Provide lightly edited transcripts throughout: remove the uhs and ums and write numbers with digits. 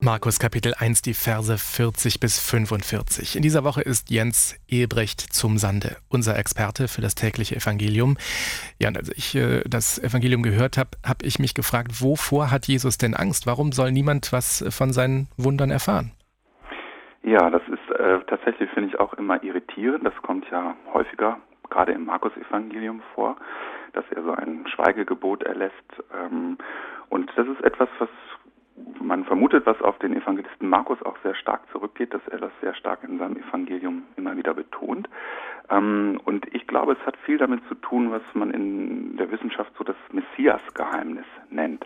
Markus Kapitel 1, die Verse 40 bis 45. In dieser Woche ist Jens Ehebrecht zum Sande, unser Experte für das tägliche Evangelium. Ja, und als ich das Evangelium gehört habe, habe ich mich gefragt, wovor hat Jesus denn Angst? Warum soll niemand was von seinen Wundern erfahren? Ja, das ist tatsächlich, finde ich, auch immer irritierend. Das kommt ja häufiger, gerade im Markus-Evangelium vor, dass er so ein Schweigegebot erlässt. Und das ist etwas, was man vermutet, was auf den Evangelisten Markus auch sehr stark zurückgeht, dass er das sehr stark in seinem Evangelium immer wieder betont. Und ich glaube, es hat viel damit zu tun, was man in der Wissenschaft so das Messias-Geheimnis nennt.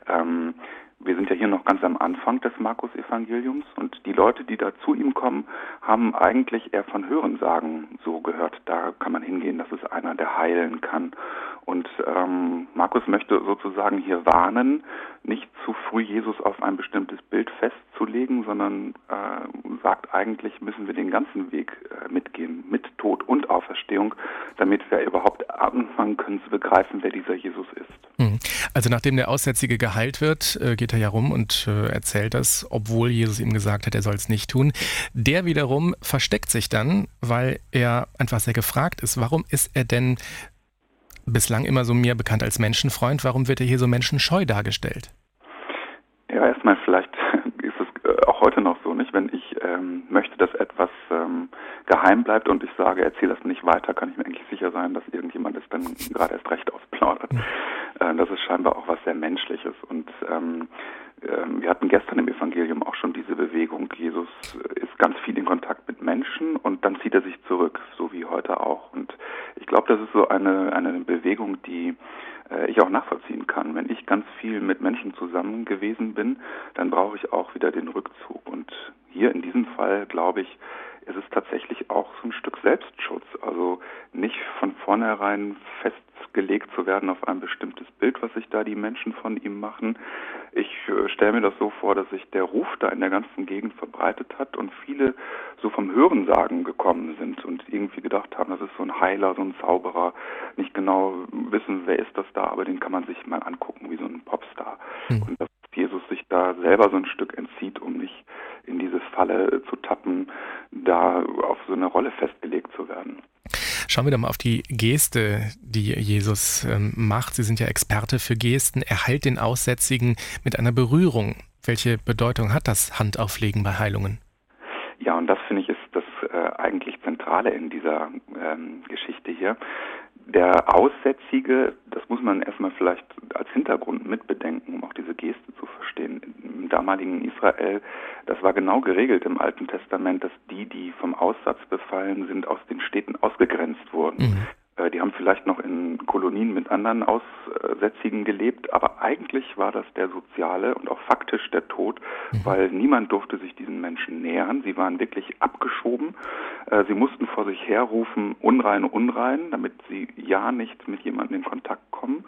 Wir sind ja hier noch ganz am Anfang des Markus-Evangeliums und die Leute, die da zu ihm kommen, haben eigentlich eher von Hörensagen so gehört. Da kann man hingehen, das ist einer, der heilen kann. Und Markus möchte sozusagen hier warnen, nicht zu früh Jesus auf ein bestimmtes Bild festzulegen, sondern sagt eigentlich, müssen wir den ganzen Weg mitgehen, mit Tod und Auferstehung, damit wir überhaupt anfangen können zu begreifen, wer dieser Jesus ist. Also nachdem der Aussätzige geheilt wird, geht er ja rum und erzählt das, obwohl Jesus ihm gesagt hat, er soll es nicht tun. Der wiederum versteckt sich dann, weil er einfach sehr gefragt ist. Warum ist er denn bislang immer so mir bekannt als Menschenfreund? Warum wird er hier so menschenscheu dargestellt? Ja, erstmal vielleicht ist es auch heute noch so, nicht? Wenn ich möchte, dass etwas geheim bleibt und ich sage, erzähle das nicht weiter, kann ich mir eigentlich sicher sein, dass irgendjemand es dann gerade erst recht ausplaudert. Das ist scheinbar auch was sehr Menschliches. Und wir hatten gestern im Evangelium auch schon diese Bewegung. Jesus ist ganz viel in Kontakt mit Menschen und dann zieht er sich zurück, so wie heute auch. Und ich glaube, das ist so eine Bewegung, die ich auch nachvollziehen kann. Wenn ich ganz viel mit Menschen zusammen gewesen bin, dann brauche ich auch wieder den Rückzug. Und hier in diesem Fall, glaube ich, ist es tatsächlich auch so ein Stück Selbstschutz. Also nicht von vornherein festgelegt zu werden auf ein bestimmtes Bild, was sich da die Menschen von ihm machen. Ich stelle mir das so vor, dass sich der Ruf da in der ganzen Gegend verbreitet hat und viele so vom Hörensagen gekommen sind und irgendwie gedacht haben, das ist so ein Heiler, so ein Zauberer, nicht genau wissen, wer ist das da, aber den kann man sich mal angucken, wie so ein Popstar. Und dass Jesus sich da selber so ein Stück entzieht, um nicht in diese Falle zu tappen, da auf so eine Rolle festgelegt zu werden. Schauen wir doch mal auf die Geste, die Jesus macht. Sie sind ja Experte für Gesten. Er heilt den Aussätzigen mit einer Berührung. Welche Bedeutung hat das Handauflegen bei Heilungen? Ja, und das finde ich ist das eigentlich Zentrale in dieser Geschichte hier. Der Aussätzige, das muss man erstmal vielleicht als Hintergrund mitbedenken, um auch diese Geste zu verstehen. Im damaligen Israel, das war genau geregelt im Alten Testament, dass die vom Aussatz befallen sind, aus den Städten ausgegrenzt wurden. Die haben vielleicht noch in Kolonien mit anderen Aussätzigen gelebt, aber eigentlich war das der soziale und auch faktisch der Tod, weil niemand durfte sich diesen Menschen nähern. Sie waren wirklich abgeschoben. Sie mussten vor sich herrufen, unrein, unrein, damit sie ja nicht mit jemandem in Kontakt kommen.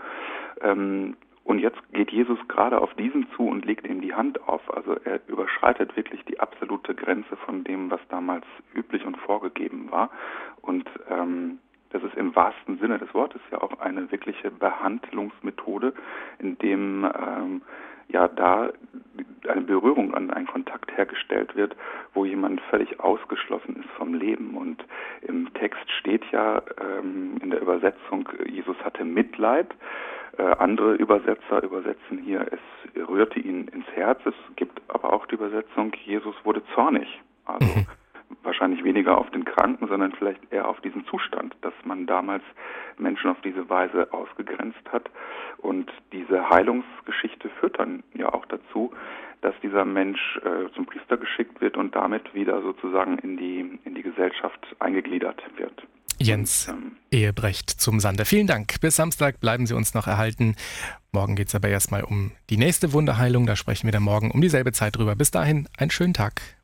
Und jetzt geht Jesus gerade auf diesen zu und legt ihm die Hand auf. Also er überschreitet wirklich die absolute Grenze von dem, was damals üblich und vorgegeben war. Und das ist im wahrsten Sinne des Wortes ja auch eine wirkliche Behandlungsmethode, in dem da eine Berührung an einen Kontakt hergestellt wird, wo jemand völlig ausgeschlossen ist vom Leben. Und im Text steht ja in der Übersetzung, Jesus hatte Mitleid. Andere Übersetzer übersetzen hier, es rührte ihn ins Herz. Es gibt aber auch die Übersetzung, Jesus wurde zornig. Also wahrscheinlich weniger auf den Kranken, sondern vielleicht eher auf diesen Zustand, dass man damals Menschen auf diese Weise ausgegrenzt hat. Und diese Heilungsgeschichte führt dann ja auch dazu, dass dieser Mensch zum Priester geschickt wird und damit wieder sozusagen in die Gesellschaft eingegliedert wird. Jens Ehebrecht zum Sande. Vielen Dank. Bis Samstag bleiben Sie uns noch erhalten. Morgen geht es aber erstmal um die nächste Wunderheilung. Da sprechen wir dann morgen um dieselbe Zeit drüber. Bis dahin, einen schönen Tag.